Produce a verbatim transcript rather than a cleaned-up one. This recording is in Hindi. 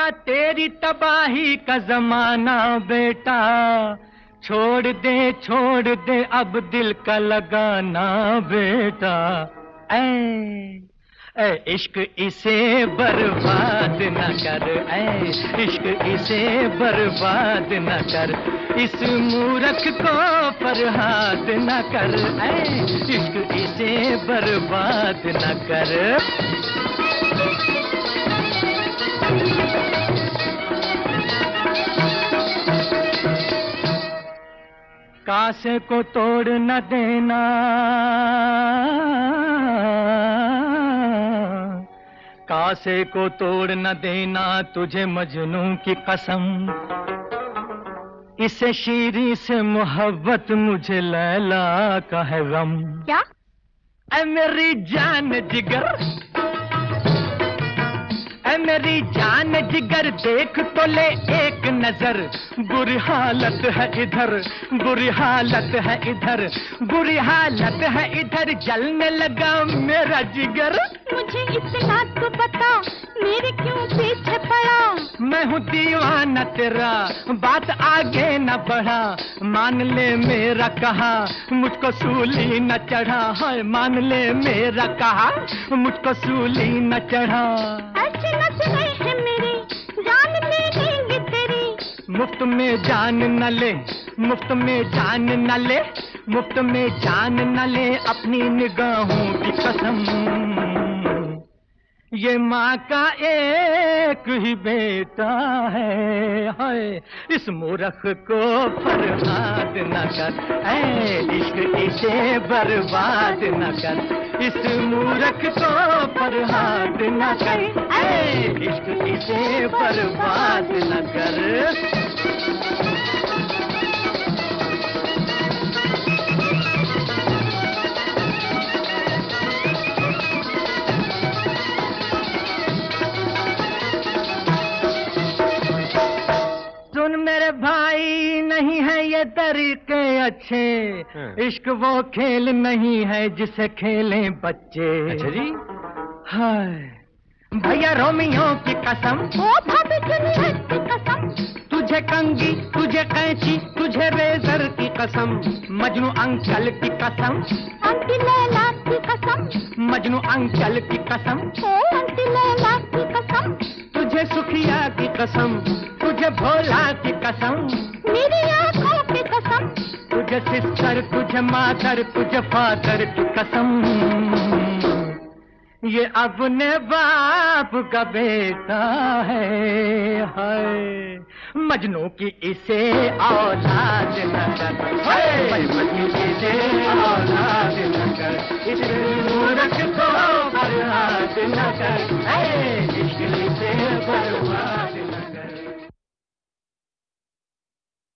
तेरी तबाही का जमाना बेटा, छोड़ दे छोड़ दे अब दिल का लगाना बेटा। ऐ ऐ इश्क इसे बर्बाद न कर, ऐ इश्क इसे बर्बाद न कर, इस मूर्ख को फरहाद न कर, ऐ इश्क इसे बर्बाद न कर। कासे को तोड़ न देना, कासे को तोड़ न देना तुझे मजनू की कसम, इसे शीरी से मोहब्बत मुझे लैला का है गम। क्या? ऐ मेरी जान जिगर, ऐ मेरी जान जिगर देख तो ले एक नजर, बुरी हालत है इधर, बुरी हालत है इधर, बुरी हालत है इधर, जलने लगा मेरा जिगर। मुझे इतना तो बता मेरे क्यों पीछे पड़ा, मैं हूँ दीवाना तेरा, बात आगे न बढ़ा, मान ले मेरा कहा मुझको सूली न चढ़ा, है मान ले मेरा कहा मुझको सूली न चढ़ा। ऐसे नचने है मेरी जान ले लेंगे तेरी, मुफ्त में जान न ले, मुफ्त में जान न ले, मुफ्त में जान न ले अपनी निगाहों की कसम, ये माँ का एक ही बेटा है, हाय इस मूर्ख को फरहाद न कर, ऐ इश्क इसे बर्बाद न कर, इस मूर्ख को फरहाद न कर, ऐ इश्क इसे बर्बाद न कर। सुन मेरे भाई नहीं है ये तरीके अच्छे, इश्क वो खेल नहीं है जिसे खेलें बच्चे। अच्छा जी। हाय भैया रोमियो की कसम, ओ भाभी जूलियट की कसम, तुझे कंगी तुझे कैंची तुझे रेजर की कसम, मजनू अंकल की कसम, आंटी लैला की कसम, मजनू अंकल की कसम, ओ आंटी लैला की कसम, तुझे सुखिया की कसम, तुझे भोला की कसम, मेरी आंखों की कसम, तुझे सिस्टर तुझे मादर तुझे फादर की कसम, ये अपने बाप का बेटा है, हाय मजनू की इसे औलाद न कर, हाय मजनू की इसे औलाद न कर, इस मूर्ख को बर्बाद न कर, हाय इश्क इसे बर्बाद न कर।